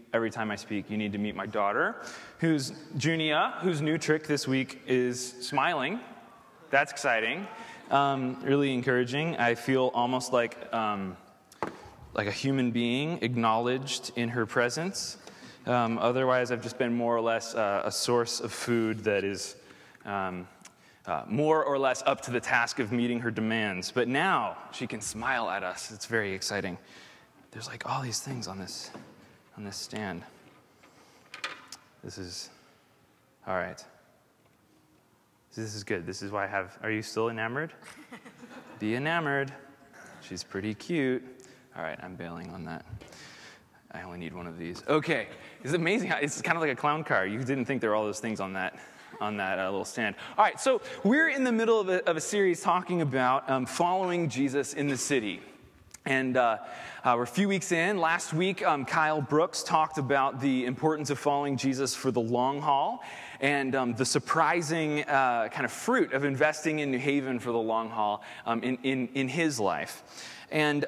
every time I speak, you need to meet my daughter, who's Junia, whose new trick this week is smiling. That's exciting. Really encouraging. I feel almost like a human being acknowledged in her presence. Otherwise, I've just been more or less a source of food that is more or less up to the task of meeting her demands. But now she can smile at us. It's very exciting. There's like all these things on this stand. This is all right. This is good. This is why I have. Are you still enamored? Be enamored. She's pretty cute. All right, I'm bailing on that. I only need one of these. Okay, it's amazing how it's kind of like a clown car. You didn't think there were all those things on that little stand. All right, so we're in the middle of a series talking about following Jesus in the city. And we're a few weeks in. Last week, Kyle Brooks talked about the importance of following Jesus for the long haul and the surprising kind of fruit of investing in New Haven for the long haul in his life. And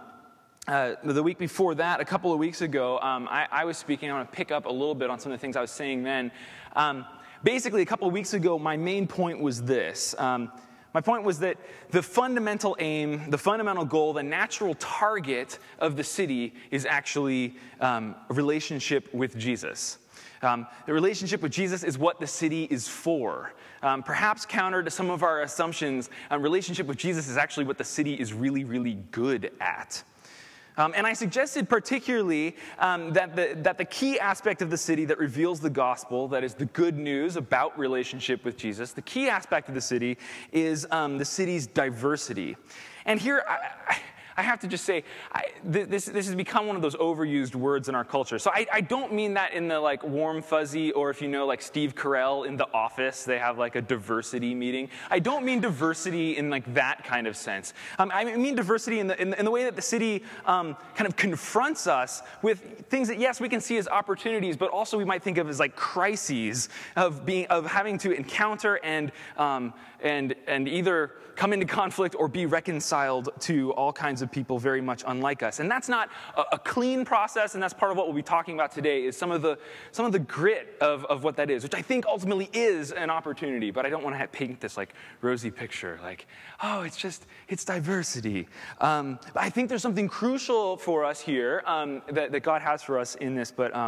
the week before that, a couple of weeks ago, I was speaking. I want to pick up a little bit on some of the things I was saying then. Basically, a couple of weeks ago, my main point was this. My point was that the fundamental aim, the fundamental goal, the natural target of the city is actually a relationship with Jesus. The relationship with Jesus is what the city is for. Perhaps counter to some of our assumptions, relationship with Jesus is actually what the city is really, really good at. And I suggested particularly that the key aspect of the city that reveals the gospel, that is the good news about relationship with Jesus, the key aspect of the city is the city's diversity. And here, I have to just say, this has become one of those overused words in our culture. So I don't mean that in the like warm fuzzy, or if you know like Steve Carell in The Office, they have like a diversity meeting. I don't mean diversity in like that kind of sense. I mean diversity in the way that the city kind of confronts us with things that yes we can see as opportunities, but also we might think of as like crises of having to encounter and either come into conflict or be reconciled to all kinds of people very much unlike us. And that's not a clean process, and that's part of what we'll be talking about today is some of the grit of what that is, which I think ultimately is an opportunity, but I don't want to paint this like rosy picture, like, oh, it's diversity. But I think there's something crucial for us here that God has for us in this, but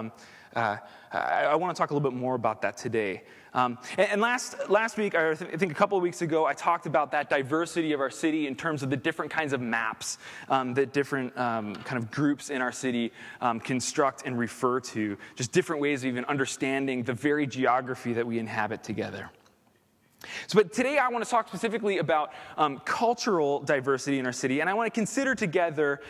I want to talk a little bit more about that today. And last week, or I think a couple of weeks ago, I talked about that diversity of our city in terms of the different kinds of maps that different kind of groups in our city construct and refer to, just different ways of even understanding the very geography that we inhabit together. But today I want to talk specifically about cultural diversity in our city, and I want to consider together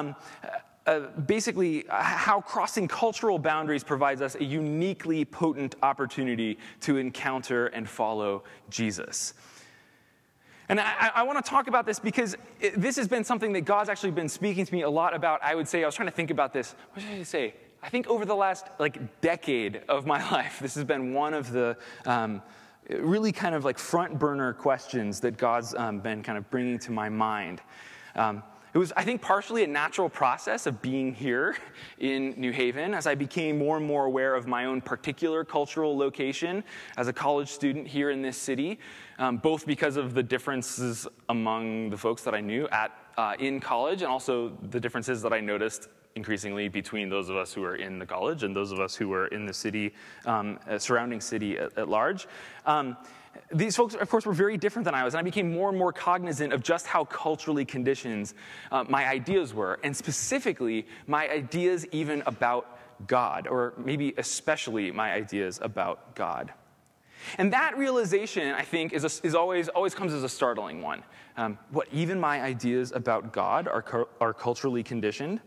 basically how crossing cultural boundaries provides us a uniquely potent opportunity to encounter and follow Jesus. And I want to talk about this because this has been something that God's actually been speaking to me a lot about. I would say, I was trying to think about this. What should I say? I think over the last decade of my life, this has been one of the really kind of like front burner questions that God's been kind of bringing to my mind. It was, I think, partially a natural process of being here in New Haven as I became more and more aware of my own particular cultural location as a college student here in this city, both because of the differences among the folks that I knew in college and also the differences that I noticed increasingly between those of us who are in the college and those of us who are in the city, surrounding city at large. These folks, of course, were very different than I was, and I became more and more cognizant of just how culturally conditioned my ideas were, and specifically, my ideas even about God, or maybe especially my ideas about God. And that realization, I think, is always comes as a startling one. What, even my ideas about God are culturally conditioned?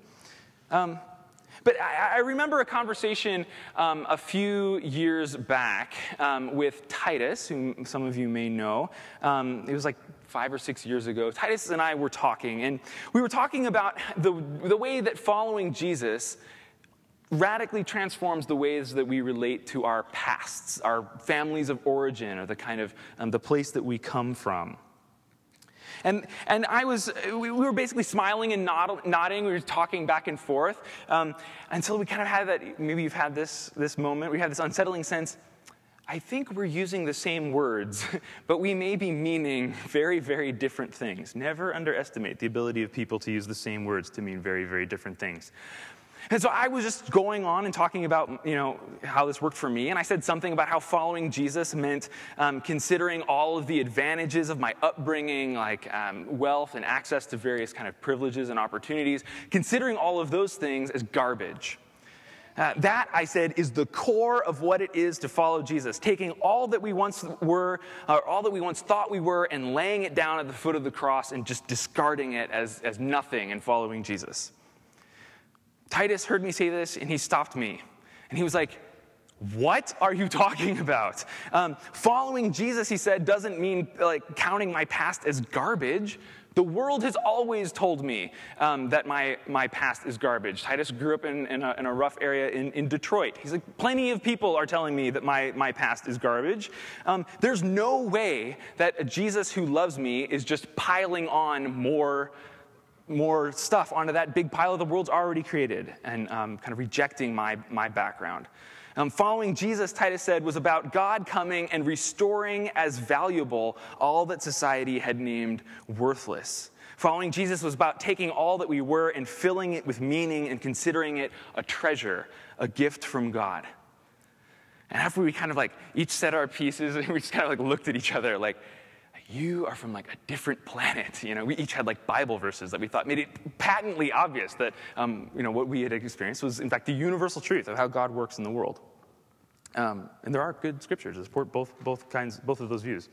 But I remember a conversation a few years back with Titus, whom some of you may know. It was like 5 or 6 years ago. Titus and I were talking, and we were talking about the way that following Jesus radically transforms the ways that we relate to our pasts, our families of origin, or the kind of the place that we come from. And we were basically smiling and nodding. We were talking back and forth until we kind of had that, maybe you've had this moment, we had this unsettling sense, I think we're using the same words, but we may be meaning very, very different things. Never underestimate the ability of people to use the same words to mean very, very different things. And so I was just going on and talking about, how this worked for me. And I said something about how following Jesus meant considering all of the advantages of my upbringing, like wealth and access to various kind of privileges and opportunities, considering all of those things as garbage. That, I said, is the core of what it is to follow Jesus, taking all that we once were, or all that we once thought we were, and laying it down at the foot of the cross and just discarding it as nothing and following Jesus. Titus heard me say this, and he stopped me. And he was like, what are you talking about? Following Jesus, he said, doesn't mean like counting my past as garbage. The world has always told me that my past is garbage. Titus grew up in a rough area in Detroit. He's like, plenty of people are telling me that my past is garbage. There's no way that a Jesus who loves me is just piling on more stuff onto that big pile the world's already created and kind of rejecting my background. Following Jesus, Titus said, was about God coming and restoring as valuable all that society had named worthless. Following Jesus was about taking all that we were and filling it with meaning and considering it a treasure, a gift from God. And after we kind of like each said our pieces, we just kind of like looked at each other like, you are from like a different planet. We each had like Bible verses that we thought made it patently obvious that what we had experienced was in fact the universal truth of how God works in the world. And there are good scriptures that support both of those views.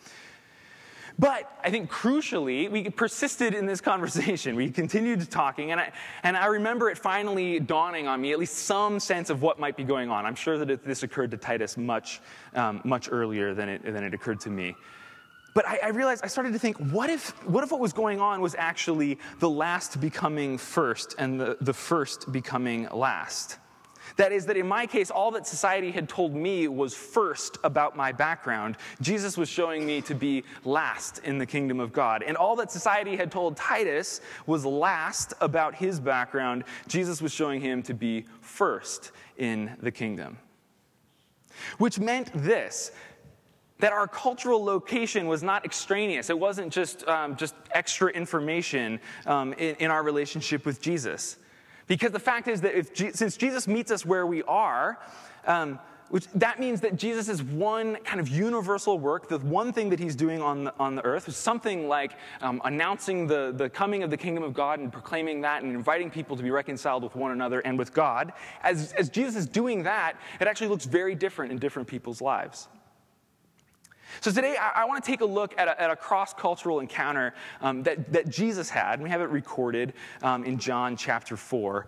But I think crucially, we persisted in this conversation. We continued talking, and I remember it finally dawning on me, at least some sense of what might be going on. I'm sure that this occurred to Titus much earlier than it occurred to me. But I realized, I started to think, what if what was going on was actually the last becoming first and the first becoming last? That is, that in my case, all that society had told me was first about my background. Jesus was showing me to be last in the kingdom of God. And all that society had told Titus was last about his background. Jesus was showing him to be first in the kingdom. Which meant this, that our cultural location was not extraneous. It wasn't just extra information in our relationship with Jesus. Because the fact is that since Jesus meets us where we are, that means that Jesus' one kind of universal work, the one thing that he's doing on the earth, is something like announcing the coming of the kingdom of God and proclaiming that and inviting people to be reconciled with one another and with God. As Jesus is doing that, it actually looks very different in different people's lives. So today, I want to take a look at a cross-cultural encounter that Jesus had. And we have it recorded in John chapter 4.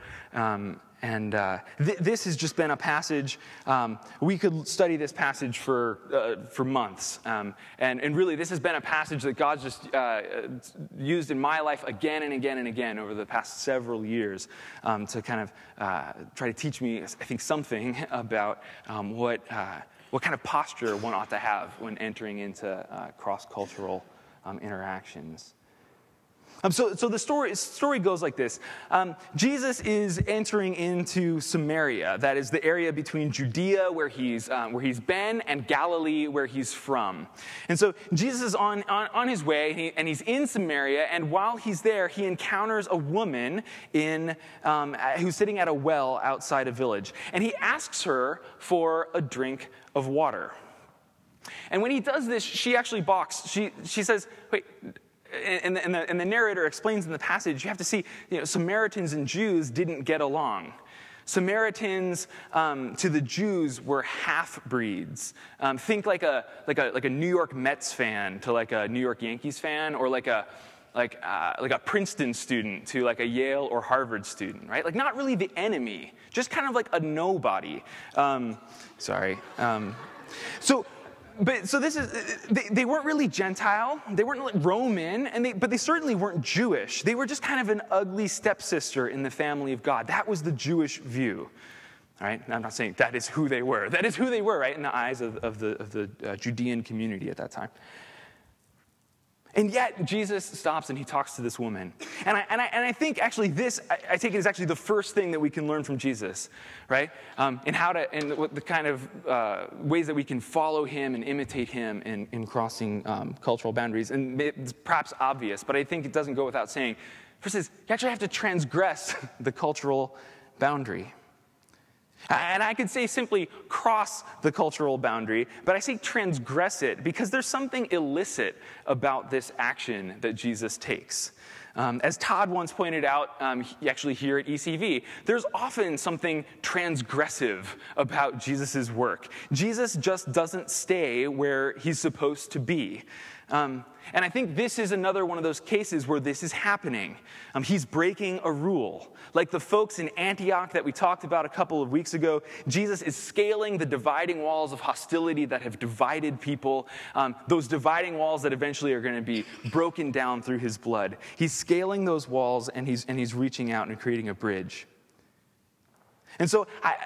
This has just been a passage. We could study this passage for months. And really, this has been a passage that God's just used in my life again and again and again over the past several years to kind of try to teach me, I think, something about what kind of posture one ought to have when entering into cross-cultural interactions. So the story goes like this. Jesus is entering into Samaria. That is the area between Judea, where he's been, and Galilee, where he's from. And so Jesus is on his way, and he's in Samaria. And while he's there, he encounters a woman who's sitting at a well outside a village. And he asks her for a drink of water. And when he does this, she actually balks. She says, wait. And the narrator explains in the passage, you have to see, Samaritans and Jews didn't get along. Samaritans to the Jews were half-breeds. Think like a New York Mets fan to like a New York Yankees fan, or like a Princeton student to like a Yale or Harvard student, right? Like not really the enemy, just kind of like a nobody. So this is, they weren't really Gentile, they weren't like Roman, but they certainly weren't Jewish. They were just kind of an ugly stepsister in the family of God. That was the Jewish view, all right? And I'm not saying that is who they were. That is who they were, right, in the eyes of the Judean community at that time. And yet, Jesus stops and he talks to this woman. And I think actually this, I take it as actually the first thing that we can learn from Jesus, right? And what the kind of ways that we can follow him and imitate him in crossing cultural boundaries. And it's perhaps obvious, but I think it doesn't go without saying. First is, you actually have to transgress the cultural boundary. And I could say simply cross the cultural boundary, but I say transgress it because there's something illicit about this action that Jesus takes. As Todd once pointed out, actually here at ECV, there's often something transgressive about Jesus' work. Jesus just doesn't stay where he's supposed to be. And I think this is another one of those cases where this is happening. He's breaking a rule. Like the folks in Antioch that we talked about a couple of weeks ago, Jesus is scaling the dividing walls of hostility that have divided people, those dividing walls that eventually are going to be broken down through his blood. He's scaling those walls, and he's reaching out and creating a bridge. And so,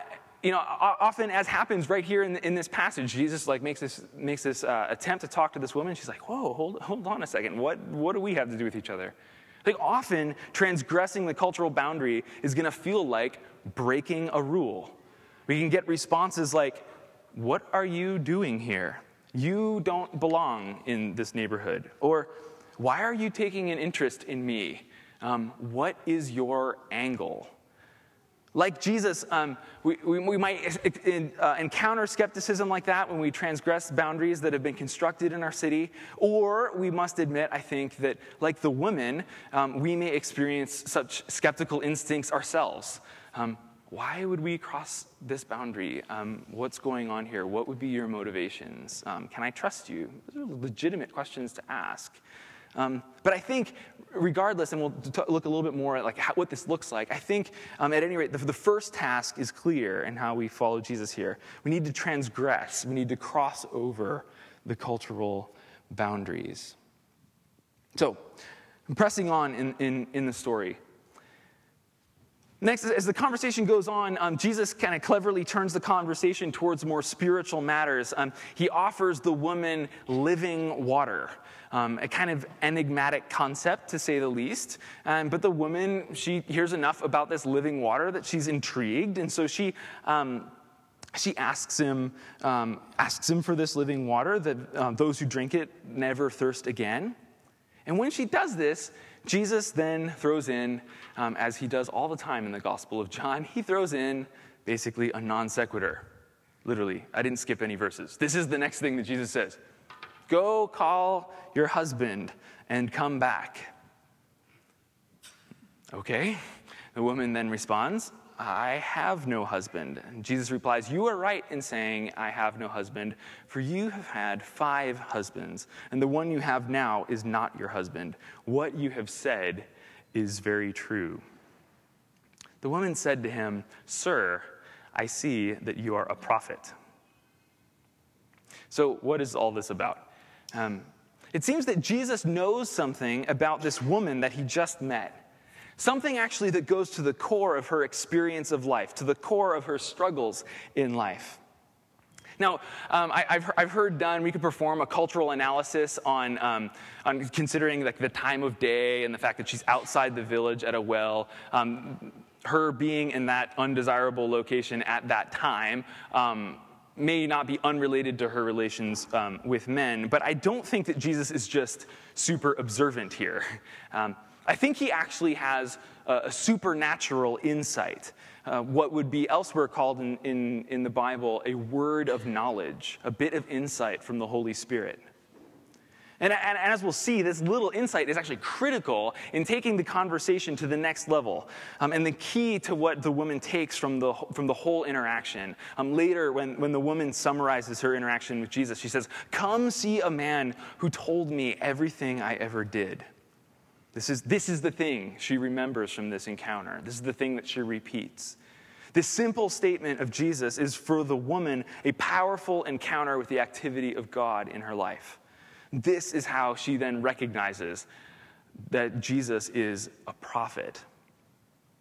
often as happens right here in this passage, Jesus makes this attempt to talk to this woman. She's like, "Whoa, hold on a second. What do we have to do with each other?" Like often, transgressing the cultural boundary is going to feel like breaking a rule. We can get responses like, "What are you doing here? You don't belong in this neighborhood." Or, "Why are you taking an interest in me? What is your angle?" Like Jesus, we might encounter skepticism like that when we transgress boundaries that have been constructed in our city. Or we must admit, I think, that like the woman, we may experience such skeptical instincts ourselves. Why would we cross this boundary? What's going on here? What would be your motivations? Can I trust you? Those are legitimate questions to ask. But I think, regardless, and we'll look a little bit more at what this looks like, I think, at any rate, the first task is clear in how we follow Jesus here. We need to transgress. We need to cross over the cultural boundaries. So, pressing on in the story. Next, as the conversation goes on, Jesus kind of cleverly turns the conversation towards more spiritual matters. He offers the woman living water, a kind of enigmatic concept, to say the least. But the woman, she hears enough about this living water that she's intrigued, and so she asks him for this living water, that those who drink it never thirst again. And when she does this, Jesus then throws in, as he does all the time in the Gospel of John, he throws in basically a non sequitur. Literally, I didn't skip any verses. This is the next thing that Jesus says. "Go call your husband and come back." Okay. The woman then responds, "I have no husband." And Jesus replies, "You are right in saying, 'I have no husband,' for you have had 5 husbands, and the one you have now is not your husband. What you have said is very true." The woman said to him, "Sir, I see that you are a prophet." So what is all this about? It seems that Jesus knows something about this woman that he just met. Something actually that goes to the core of her experience of life, to the core of her struggles in life. Now, I've heard done, we could perform a cultural analysis on considering like the time of day and the fact that she's outside the village at a well. Her being in that undesirable location at that time may not be unrelated to her relations with men, but I don't think that Jesus is just super observant here. I think he actually has a supernatural insight, what would be elsewhere called in the Bible a word of knowledge, a bit of insight from the Holy Spirit. And as we'll see, this little insight is actually critical in taking the conversation to the next level, and the key to what the woman takes from the whole interaction. Later, when the woman summarizes her interaction with Jesus, she says, "Come see a man who told me everything I ever did." This is the thing she remembers from this encounter. This is the thing that she repeats. This simple statement of Jesus is for the woman a powerful encounter with the activity of God in her life. This is how she then recognizes that Jesus is a prophet.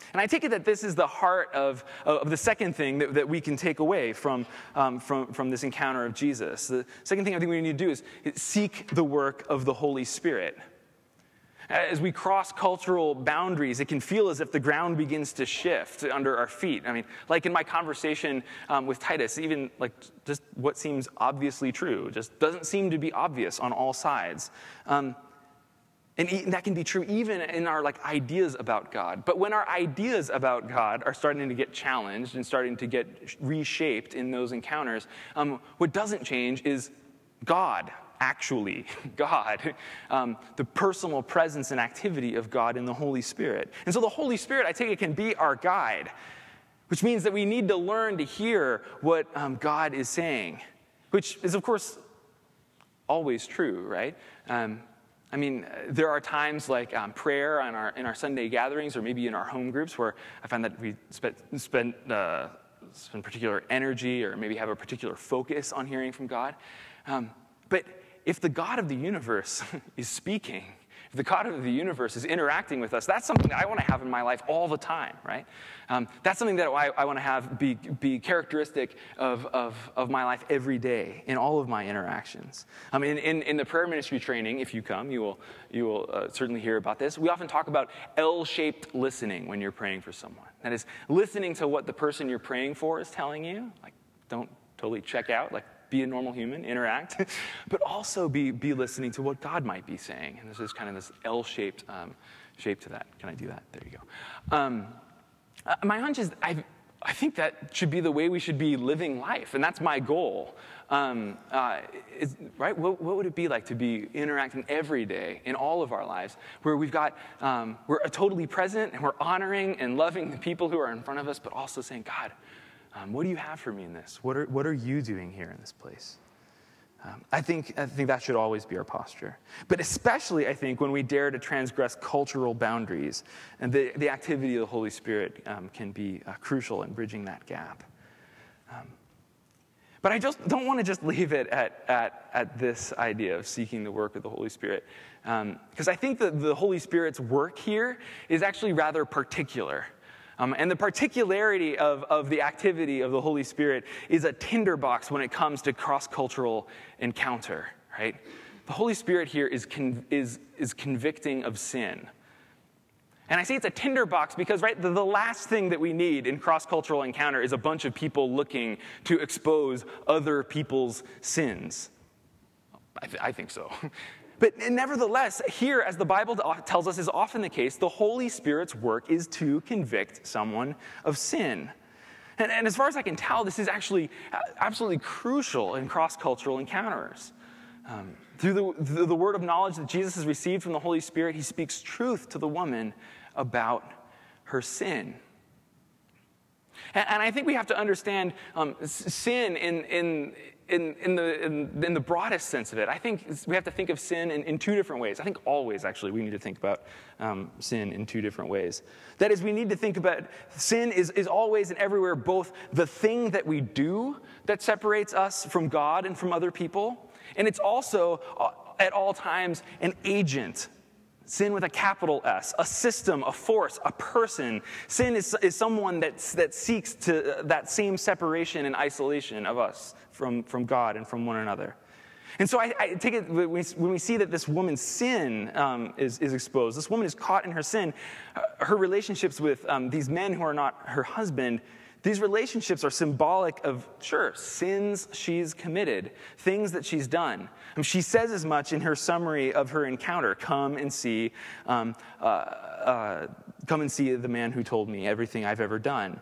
And I take it that this is the heart of the second thing that we can take away from this encounter of Jesus. The second thing I think we need to do is seek the work of the Holy Spirit. As we cross cultural boundaries, it can feel as if the ground begins to shift under our feet. I mean, like in my conversation with Titus, even like just what seems obviously true just doesn't seem to be obvious on all sides. And that can be true even in our like ideas about God. But when our ideas about God are starting to get challenged and starting to get reshaped in those encounters, what doesn't change is God. Actually, God, the personal presence and activity of God in the Holy Spirit. And so the Holy Spirit, I take it, can be our guide, which means that we need to learn to hear what God is saying, which is, of course, always true, right? I mean, there are times like prayer in our Sunday gatherings or maybe in our home groups where I find that we spend particular energy or maybe have a particular focus on hearing from God. But if the God of the universe is speaking, if the God of the universe is interacting with us, that's something that I want to have in my life all the time, right? That's something that I want to have be characteristic of my life every day in all of my interactions. In the prayer ministry training, if you come, you will certainly hear about this. We often talk about L-shaped listening when you're praying for someone. That is, listening to what the person you're praying for is telling you. Like, don't totally check out, like, be a normal human, interact, but also be listening to what God might be saying. And this is kind of this L-shaped shape to that. Can I do that? There you go. My hunch is I think that should be the way we should be living life, and that's my goal. Right? What would it be like to be interacting every day in all of our lives, where we're totally present and we're honoring and loving the people who are in front of us, but also saying, God, what do you have for me in this? What are you doing here in this place? I think that should always be our posture. But especially, I think, when we dare to transgress cultural boundaries, and the activity of the Holy Spirit can be crucial in bridging that gap. But I just don't want to just leave it at this idea of seeking the work of the Holy Spirit. Because I think that the Holy Spirit's work here is actually rather particular. And the particularity of the activity of the Holy Spirit is a tinderbox when it comes to cross-cultural encounter, right? The Holy Spirit here is convicting of sin. And I say it's a tinderbox because, right, the last thing that we need in cross-cultural encounter is a bunch of people looking to expose other people's sins. I think so. But nevertheless, here, as the Bible tells us is often the case, the Holy Spirit's work is to convict someone of sin. And as far as I can tell, this is actually absolutely crucial in cross-cultural encounters. Through the word of knowledge that Jesus has received from the Holy Spirit, he speaks truth to the woman about her sin. And I think we have to understand sin in the broadest sense of it. I think we have to think of sin in two different ways. I think always, actually, we need to think about sin in two different ways. That is, we need to think about sin is always and everywhere both the thing that we do that separates us from God and from other people, and it's also at all times an agent. Sin with a capital S, a system, a force, a person. Sin is someone that seeks to that same separation and isolation of us from God and from one another. And so I take it when we see that this woman's sin is exposed, this woman is caught in her sin, her relationships with these men who are not her husband, these relationships are symbolic of, sure, sins she's committed, things that she's done. She says as much in her summary of her encounter, come and see the man who told me everything I've ever done.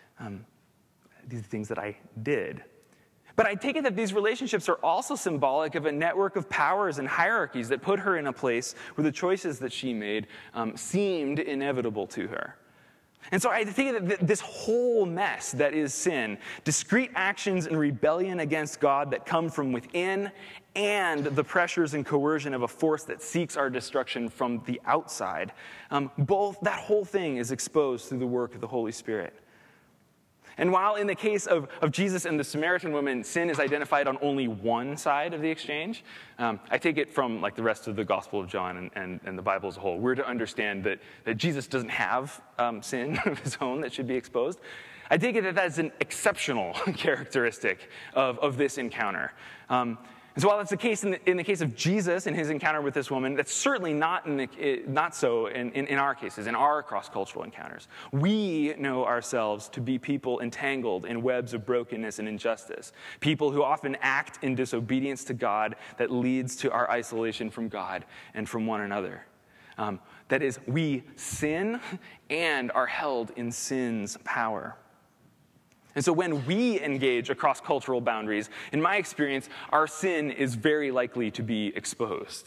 These are things that I did. But I take it that these relationships are also symbolic of a network of powers and hierarchies that put her in a place where the choices that she made seemed inevitable to her. And so I think that this whole mess that is sin, discrete actions and rebellion against God that come from within, and the pressures and coercion of a force that seeks our destruction from the outside, that whole thing is exposed through the work of the Holy Spirit. And while in the case of Jesus and the Samaritan woman, sin is identified on only one side of the exchange, I take it from like the rest of the Gospel of John and the Bible as a whole. We're to understand that Jesus doesn't have sin of his own that should be exposed. I take it that that's an exceptional characteristic of this encounter. And so while that's the case in the case of Jesus and his encounter with this woman, that's certainly not so in our cases, in our cross-cultural encounters. We know ourselves to be people entangled in webs of brokenness and injustice, people who often act in disobedience to God that leads to our isolation from God and from one another. That is, we sin and are held in sin's power. And so when we engage across cultural boundaries, in my experience, our sin is very likely to be exposed.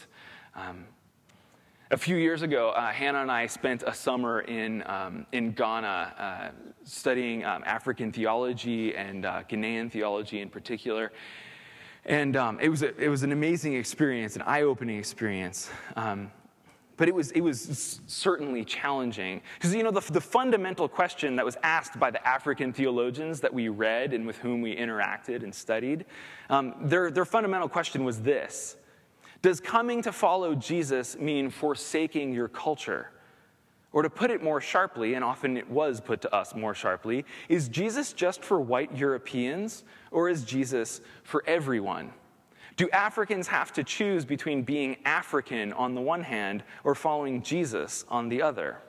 A few years ago, Hannah and I spent a summer in Ghana studying African theology and Ghanaian theology in particular. And it was an amazing experience, an eye-opening experience. But it was certainly challenging. Because, the fundamental question that was asked by the African theologians that we read and with whom we interacted and studied, their fundamental question was this: does coming to follow Jesus mean forsaking your culture? Or to put it more sharply, and often it was put to us more sharply, is Jesus just for white Europeans, or is Jesus for everyone? Do Africans have to choose between being African on the one hand or following Jesus on the other?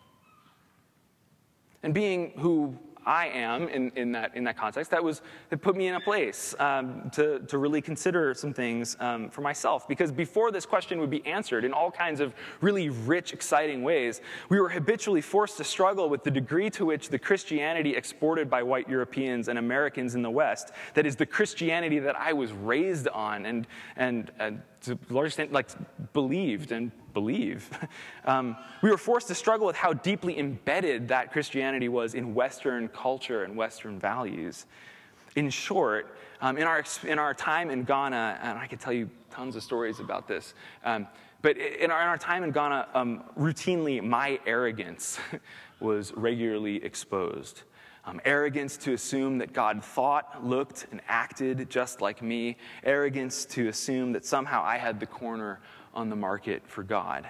And being who I am in that context, it put me in a place to really consider some things for myself. Because before this question would be answered in all kinds of really rich, exciting ways, we were habitually forced to struggle with the degree to which the Christianity exported by white Europeans and Americans in the West, that is the Christianity that I was raised on and to a large extent believed and believe. We were forced to struggle with how deeply embedded that Christianity was in Western culture and Western values. In short, in our time in Ghana, and I could tell you tons of stories about this, but in our time in Ghana, routinely my arrogance was regularly exposed. Arrogance to assume that God thought, looked, and acted just like me. Arrogance to assume that somehow I had the corner on the market for God.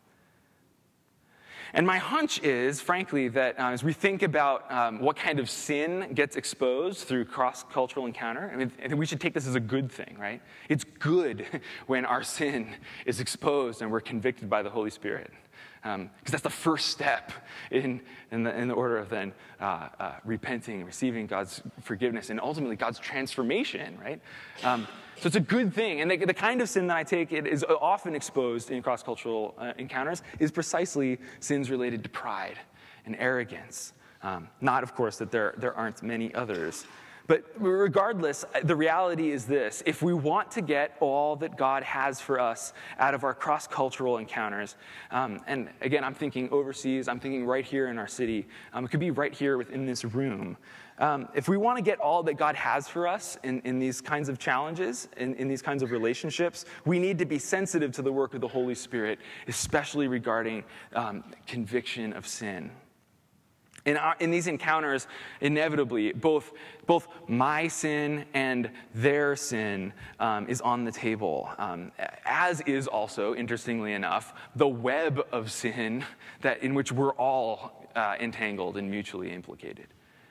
And my hunch is, frankly, that as we think about what kind of sin gets exposed through cross-cultural encounter, I think we should take this as a good thing, right? It's good when our sin is exposed and we're convicted by the Holy Spirit. Because that's the first step in the order of then repenting, receiving God's forgiveness, and ultimately God's transformation, right? So it's a good thing. And the kind of sin that I take it is often exposed in cross-cultural encounters is precisely sins related to pride and arrogance. Not, of course, that there aren't many others. But regardless, the reality is this: if we want to get all that God has for us out of our cross-cultural encounters, and again, I'm thinking overseas, I'm thinking right here in our city, it could be right here within this room. If we want to get all that God has for us in these kinds of challenges, in these kinds of relationships, we need to be sensitive to the work of the Holy Spirit, especially regarding conviction of sin. In these encounters, inevitably, both my sin and their sin is on the table, as is also, interestingly enough, the web of sin in which we're all entangled and mutually implicated.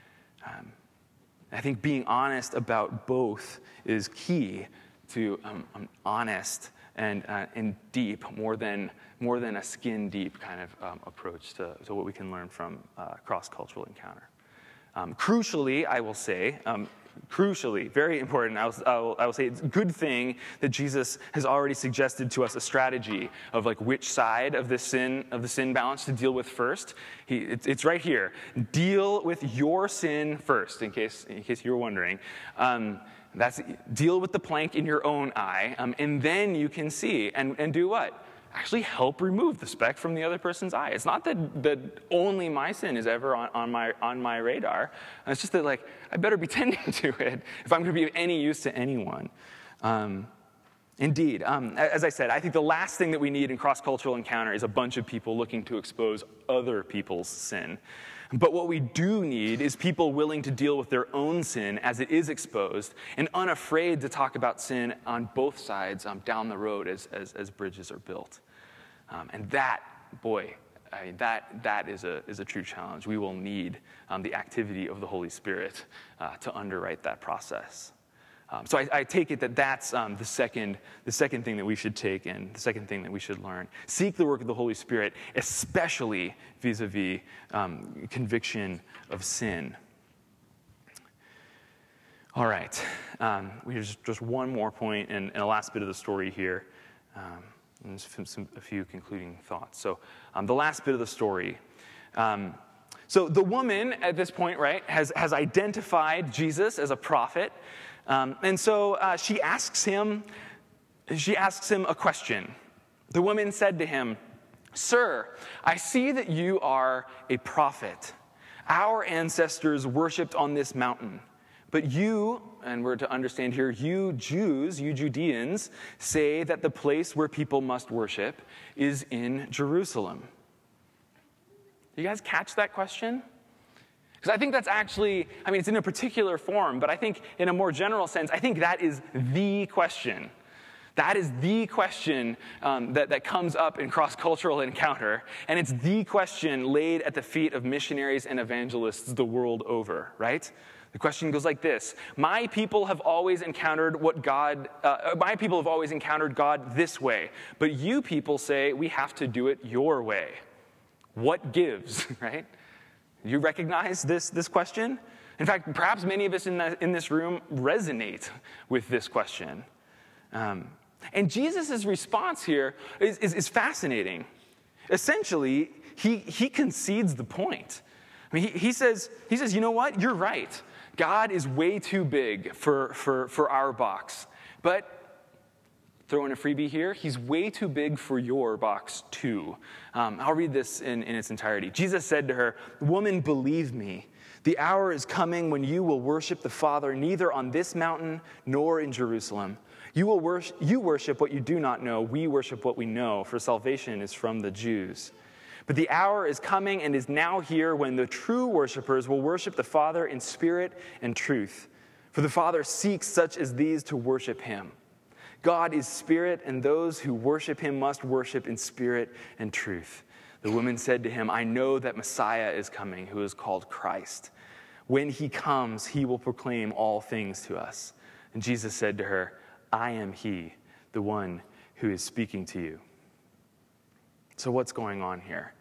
I think being honest about both is key to honest and deep, more than a skin-deep kind of approach to what we can learn from cross-cultural encounter. Crucially, I will say, very important, I will say it's a good thing that Jesus has already suggested to us a strategy of which side of the sin balance to deal with first. It's right here. Deal with your sin first, in case you were wondering. That's deal with the plank in your own eye, and then you can see and do what? Actually help remove the speck from the other person's eye. It's not that only my sin is ever on my radar. It's just that I better be tending to it if I'm going to be of any use to anyone. Indeed, as I said, I think the last thing that we need in cross-cultural encounter is a bunch of people looking to expose other people's sin. But what we do need is people willing to deal with their own sin as it is exposed and unafraid to talk about sin on both sides down the road as bridges are built. And that, boy, that is a true challenge. We will need the activity of the Holy Spirit to underwrite that process. So I take it that that's the second thing that we should take and the second thing that we should learn. Seek the work of the Holy Spirit, especially vis-a-vis conviction of sin. All right, we have just one more point and a last bit of the story here. And a few concluding thoughts. So the last bit of the story. So the woman at this point, right, has identified Jesus as a prophet. And so she asks him a question. The woman said to him, "Sir, I see that you are a prophet. Our ancestors worshipped on this mountain. But you," and we're to understand here, you Jews, you Judeans, say that the place where people must worship is in Jerusalem. Do you guys catch that question? Because I think that's actually, it's in a particular form, but I think in a more general sense, I think that is the question. That is the question that comes up in cross-cultural encounter, and it's the question laid at the feet of missionaries and evangelists the world over, right? The question goes like this: my people have always encountered God this way, but you people say we have to do it your way. What gives, right? You recognize this question? In fact, perhaps many of us in this room resonate with this question. And Jesus' response here is fascinating. Essentially, he concedes the point. He says, you know what? You're right. God is way too big for our box. But throw in a freebie here. He's way too big for your box too. I'll read this in its entirety. Jesus said to her, "Woman, believe me, the hour is coming when you will worship the Father neither on this mountain nor in Jerusalem. You worship what you do not know. We worship what we know, for salvation is from the Jews. But the hour is coming and is now here when the true worshipers will worship the Father in spirit and truth. For the Father seeks such as these to worship him. God is spirit, and those who worship him must worship in spirit and truth." The woman said to him, "I know that Messiah is coming, who is called Christ. When he comes, he will proclaim all things to us." And Jesus said to her, "I am he, the one who is speaking to you." So what's going on here?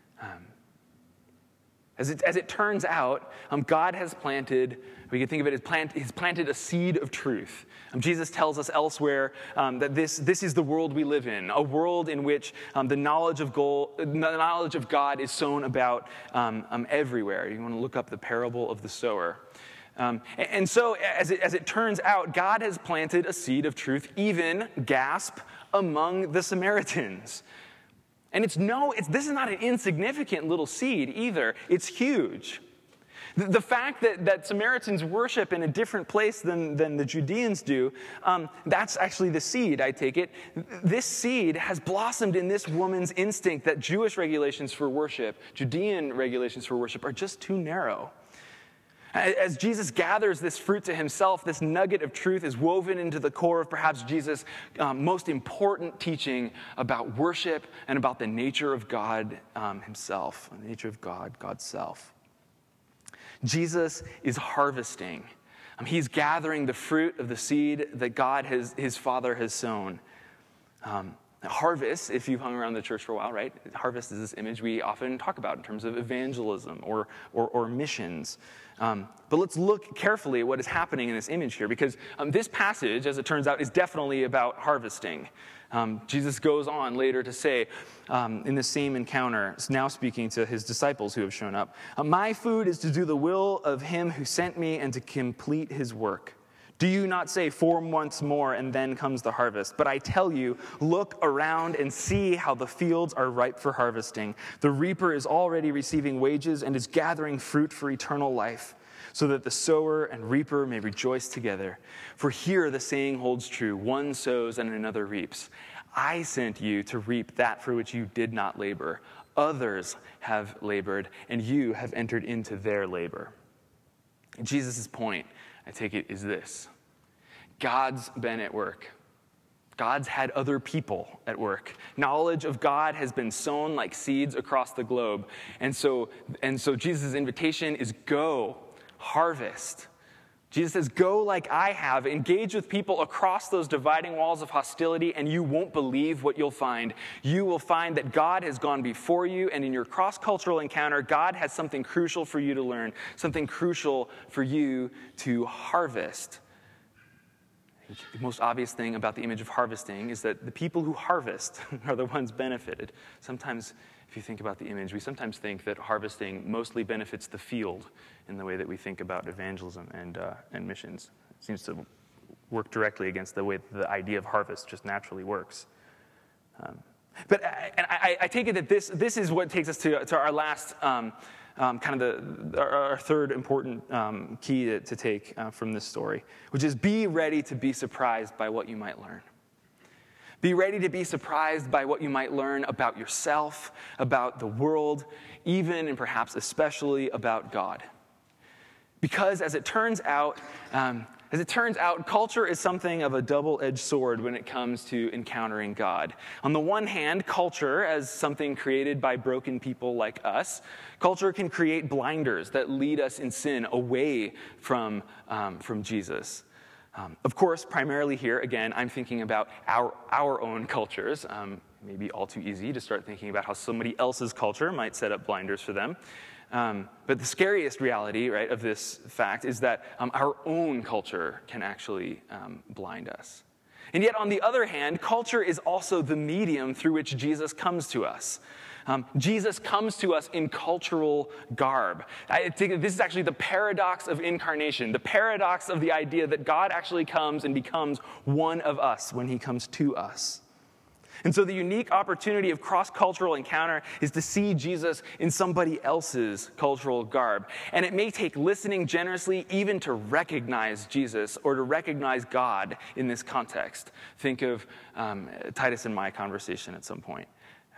As it turns out, God has planted, we can think of it as he's planted a seed of truth. Jesus tells us elsewhere that this is the world we live in, a world in which the knowledge of God is sown about everywhere. You want to look up the parable of the sower. And so, as it turns out, God has planted a seed of truth, even, gasp, among the Samaritans. And this is not an insignificant little seed either. It's huge. The fact that Samaritans worship in a different place than the Judeans do, that's actually the seed, I take it. This seed has blossomed in this woman's instinct that Jewish regulations for worship, Judean regulations for worship, are just too narrow. As Jesus gathers this fruit to himself, this nugget of truth is woven into the core of perhaps Jesus' most important teaching about worship and about the nature of God himself, the nature of God's self. Jesus is harvesting. He's gathering the fruit of the seed that God, his Father, has sown. Harvest, if you've hung around the church for a while, right? Harvest is this image we often talk about in terms of evangelism or missions. But let's look carefully at what is happening in this image here, because this passage, as it turns out, is definitely about harvesting. Jesus goes on later to say, in the same encounter, now speaking to his disciples who have shown up, "My food is to do the will of him who sent me and to complete his work. Do you not say 4 months more and then comes the harvest? But I tell you, look around and see how the fields are ripe for harvesting. The reaper is already receiving wages and is gathering fruit for eternal life, so that the sower and reaper may rejoice together. For here the saying holds true, one sows and another reaps. I sent you to reap that for which you did not labor. Others have labored, and you have entered into their labor. Jesus' point, I take it, is this. God's been at work. God's had other people at work. Knowledge of God has been sown like seeds across the globe. And so Jesus' invitation is go, harvest. Jesus says, go like I have, engage with people across those dividing walls of hostility, and you won't believe what you'll find. You will find that God has gone before you, and in your cross-cultural encounter, God has something crucial for you to learn, something crucial for you to harvest. The most obvious thing about the image of harvesting is that the people who harvest are the ones benefited. Sometimes, if you think about the image, we sometimes think that harvesting mostly benefits the field in the way that we think about evangelism and missions. It seems to work directly against the way the idea of harvest just naturally works. But I take it that this is what takes us to our last our third important key to take from this story, which is be ready to be surprised by what you might learn. Be ready to be surprised by what you might learn about yourself, about the world, even and perhaps especially about God. Because as it turns out, culture is something of a double-edged sword when it comes to encountering God. On the one hand, culture, as something created by broken people like us, culture can create blinders that lead us in sin away from Jesus. Of course, primarily here, again, I'm thinking about our own cultures. Maybe all too easy to start thinking about how somebody else's culture might set up blinders for them. But the scariest reality, right, of this fact is that our own culture can actually blind us. And yet, on the other hand, culture is also the medium through which Jesus comes to us. Jesus comes to us in cultural garb. I think this is actually the paradox of incarnation, the paradox of the idea that God actually comes and becomes one of us when he comes to us. And so the unique opportunity of cross-cultural encounter is to see Jesus in somebody else's cultural garb. And it may take listening generously even to recognize Jesus or to recognize God in this context. Think of Titus and my conversation at some point.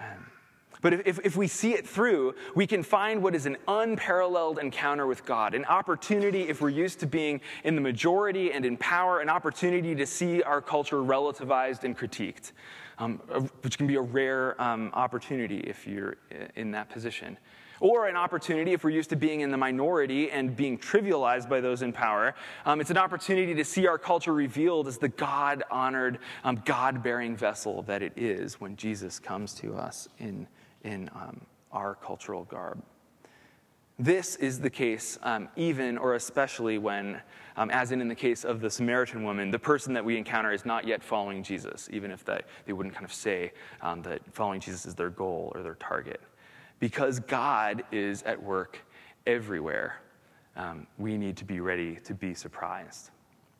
But if we see it through, we can find what is an unparalleled encounter with God, an opportunity, if we're used to being in the majority and in power, an opportunity to see our culture relativized and critiqued, which can be a rare opportunity if you're in that position. Or an opportunity, if we're used to being in the minority and being trivialized by those in power, it's an opportunity to see our culture revealed as the God-honored, God-bearing vessel that it is when Jesus comes to us in our cultural garb. This is the case even or especially when, as in the case of the Samaritan woman, the person that we encounter is not yet following Jesus, even if they wouldn't kind of say that following Jesus is their goal or their target. Because God is at work everywhere, we need to be ready to be surprised.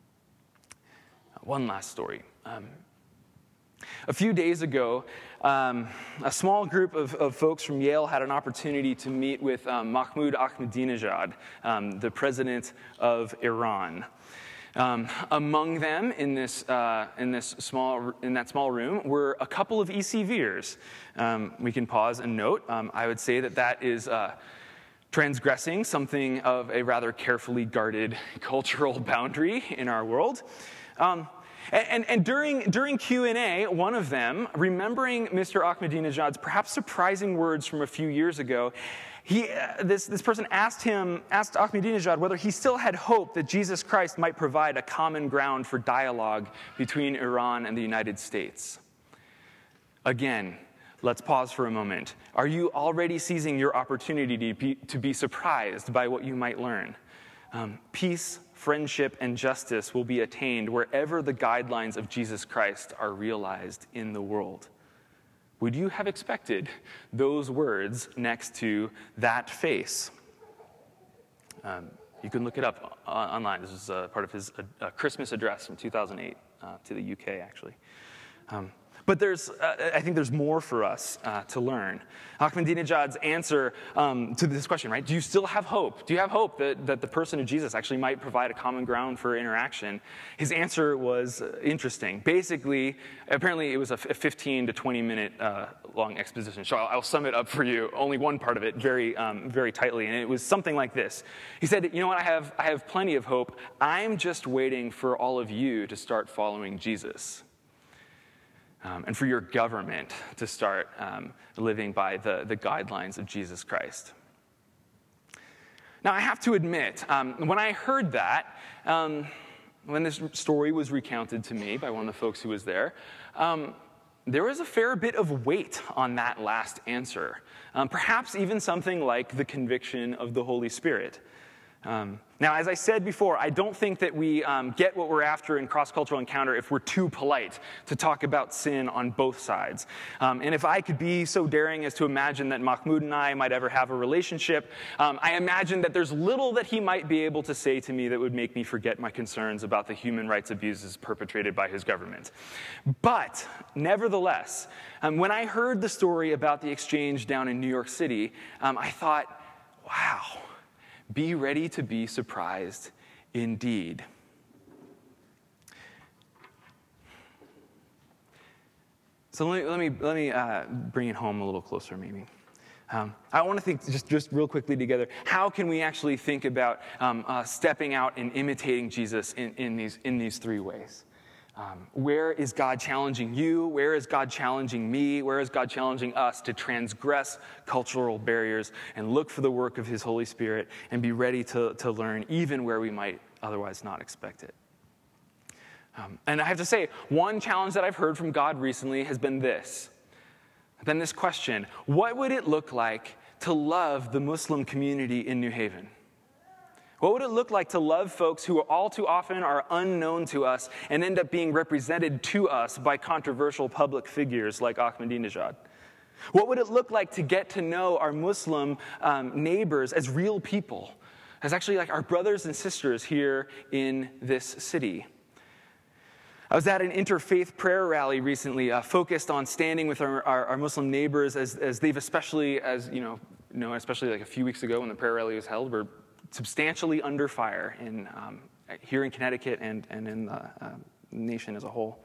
One last story. A few days ago, a small group of folks from Yale had an opportunity to meet with Mahmoud Ahmadinejad, the president of Iran. Among them in that small room were a couple of ECVers. We can pause and note. I would say that is transgressing something of a rather carefully guarded cultural boundary in our world. And during Q&A, one of them, remembering Mr. Ahmadinejad's perhaps surprising words from a few years ago, this person asked Ahmadinejad whether he still had hope that Jesus Christ might provide a common ground for dialogue between Iran and the United States. Again, let's pause for a moment. Are you already seizing your opportunity to be surprised by what you might learn? Peace, friendship, and justice will be attained wherever the guidelines of Jesus Christ are realized in the world. Would you have expected those words next to that face? You can look it up online. This is part of his Christmas address from 2008 to the UK, actually. But I think there's more for us to learn. Ahmadinejad's answer to this question, right? Do you still have hope? Do you have hope that the person of Jesus actually might provide a common ground for interaction? His answer was interesting. Basically, apparently it was a 15 to 20 minute long exposition. So I'll sum it up for you, only one part of it, very tightly. And it was something like this. He said, you know what, I have plenty of hope. I'm just waiting for all of you to start following Jesus. And for your government to start living by the guidelines of Jesus Christ. Now, I have to admit, when I heard that, when this story was recounted to me by one of the folks who was there was a fair bit of weight on that last answer. Perhaps even something like the conviction of the Holy Spirit. Now, as I said before, I don't think that we get what we're after in cross-cultural encounter if we're too polite to talk about sin on both sides. And if I could be so daring as to imagine that Mahmoud and I might ever have a relationship, I imagine that there's little that he might be able to say to me that would make me forget my concerns about the human rights abuses perpetrated by his government. But, nevertheless, when I heard the story about the exchange down in New York City, I thought, wow. Be ready to be surprised indeed. So let me bring it home a little closer, maybe. I want to think just real quickly together. How can we actually think about stepping out and imitating Jesus in these three ways? Where is God challenging you? Where is God challenging me? Where is God challenging us to transgress cultural barriers and look for the work of his Holy Spirit and be ready to learn even where we might otherwise not expect it? And I have to say, one challenge that I've heard from God recently has been this question: what would it look like to love the Muslim community in New Haven? What would it look like to love folks who all too often are unknown to us and end up being represented to us by controversial public figures like Ahmadinejad? What would it look like to get to know our Muslim neighbors as real people, as actually like our brothers and sisters here in this city? I was at an interfaith prayer rally recently focused on standing with our Muslim neighbors as they've especially like a few weeks ago when the prayer rally was held, were substantially under fire here in Connecticut and in the nation as a whole.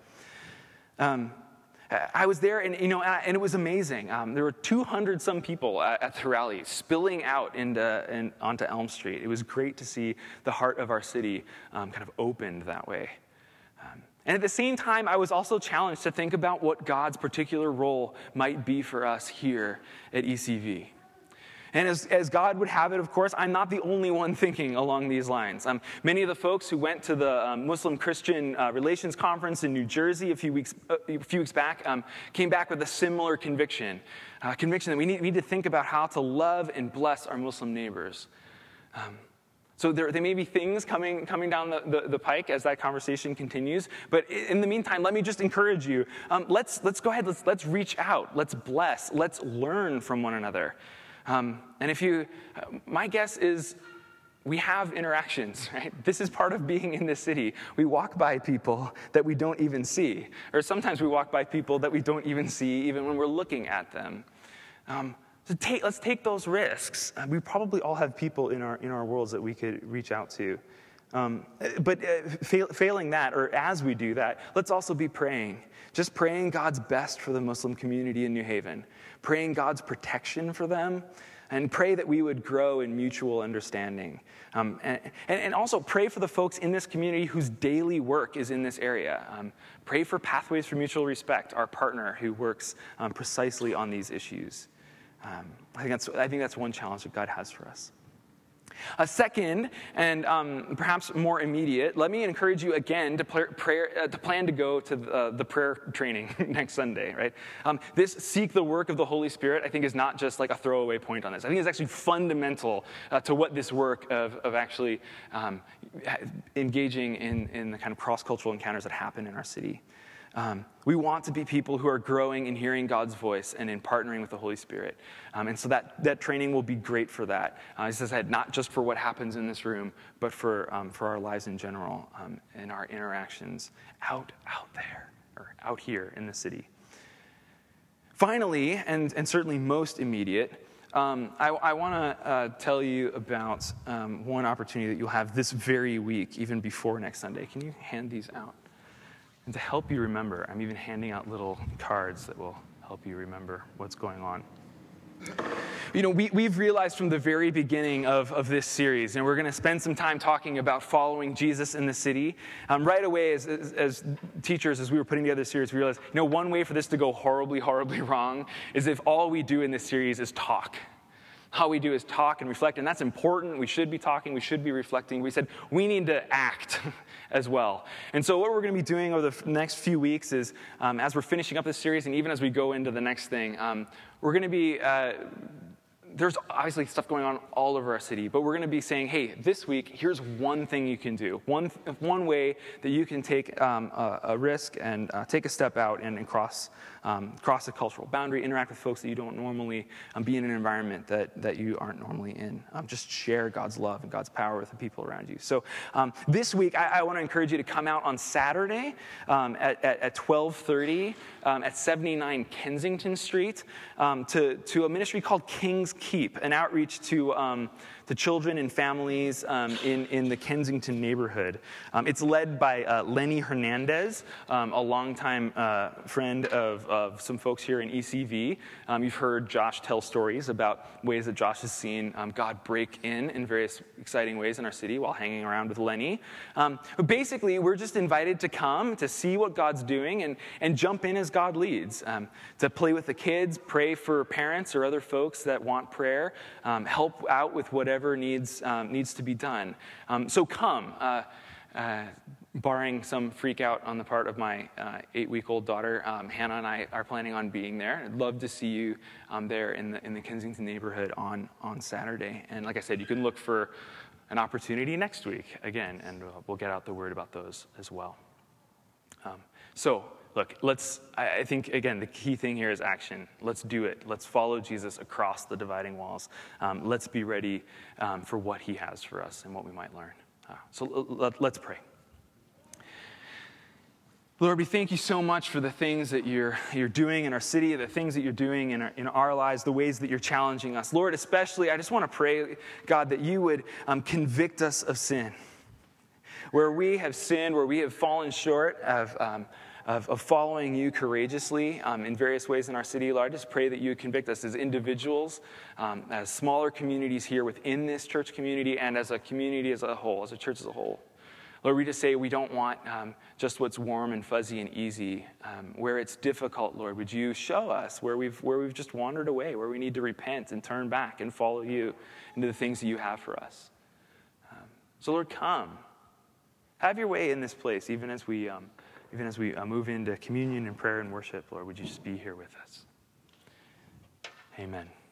I was there, and it was amazing. There were 200 some people at the rally, spilling out onto Elm Street. It was great to see the heart of our city kind of opened that way. And at the same time, I was also challenged to think about what God's particular role might be for us here at ECV. And as God would have it, of course, I'm not the only one thinking along these lines. Many of the folks who went to the Muslim-Christian Relations Conference in New Jersey a few weeks back came back with a similar conviction that we need to think about how to love and bless our Muslim neighbors. So there may be things coming down the pike as that conversation continues. But in the meantime, let me just encourage you. Let's go ahead. Let's reach out. Let's bless. Let's learn from one another. And my guess is we have interactions, right? This is part of being in this city. We walk by people that we don't even see. Or sometimes we walk by people that we don't even see even when we're looking at them. Let's take those risks. We probably all have people in our worlds that we could reach out to. But failing that, or as we do that, let's also be praying. Just praying God's best for the Muslim community in New Haven. Praying God's protection for them. And pray that we would grow in mutual understanding. And also pray for the folks in this community whose daily work is in this area. Pray for Pathways for Mutual Respect, our partner who works precisely on these issues. I think that's one challenge that God has for us. A second, and perhaps more immediate, let me encourage you again to plan to go to the prayer training next Sunday, right? This Seek the Work of the Holy Spirit, I think, is not just like a throwaway point on this. I think it's actually fundamental to what this work of actually engaging in the kind of cross-cultural encounters that happen in our city. We want to be people who are growing in hearing God's voice and in partnering with the Holy Spirit. And so that training will be great for that. As I said, not just for what happens in this room, but for our lives in general and our interactions out there, or out here in the city. Finally, and certainly most immediate, I want to tell you about one opportunity that you'll have this very week, even before next Sunday. Can you hand these out? And to help you remember, I'm even handing out little cards that will help you remember what's going on. You know, we've realized from the very beginning of this series, and we're going to spend some time talking about following Jesus in the city. Right away, as teachers, as we were putting together this series, we realized, you know, one way for this to go horribly, horribly wrong is if all we do in this series is talk. All we do is talk and reflect, and that's important. We should be talking. We should be reflecting. We said we need to act as well. And so what we're going to be doing over the next few weeks is, as we're finishing up this series, and even as we go into the next thing, we're going to be, there's obviously stuff going on all over our city, but we're going to be saying, hey, this week, here's one thing you can do. One way that you can take a risk and take a step out and cross a cultural boundary, interact with folks that you don't normally be in an environment that you aren't normally in. Just share God's love and God's power with the people around you. So this week, I want to encourage you to come out on Saturday at 12:30 at 79 Kensington Street to a ministry called King's Keep, an outreach to children and families in the Kensington neighborhood. It's led by Lenny Hernandez, a longtime friend of some folks here in ECV. You've heard Josh tell stories about ways that Josh has seen God break in various exciting ways in our city while hanging around with Lenny. But basically, we're just invited to come to see what God's doing and jump in as God leads, to play with the kids, pray for parents or other folks that want prayer, help out with whatever needs to be done. So come, barring some freak out on the part of my 8-week-old daughter, Hannah and I are planning on being there. I'd love to see you there in the Kensington neighborhood on Saturday. And like I said, you can look for an opportunity next week again, and we'll get out the word about those as well. So look, I think, again, the key thing here is action. Let's do it. Let's follow Jesus across the dividing walls. Let's be ready for what he has for us and what we might learn. So let's pray. Lord, we thank you so much for the things that you're doing in our city, the things that you're doing in our lives, the ways that you're challenging us. Lord, especially, I just want to pray, God, that you would convict us of sin. Where we have sinned, where we have fallen short of following you courageously in various ways in our city, Lord, I just pray that you would convict us as individuals, as smaller communities here within this church community, and as a community as a whole, as a church as a whole. Lord, we just say we don't want just what's warm and fuzzy and easy. Where it's difficult, Lord, would you show us where we've just wandered away, where we need to repent and turn back and follow you into the things that you have for us. So, Lord, come. Have your way in this place, even as we move into communion and prayer and worship. Lord, would you just be here with us? Amen.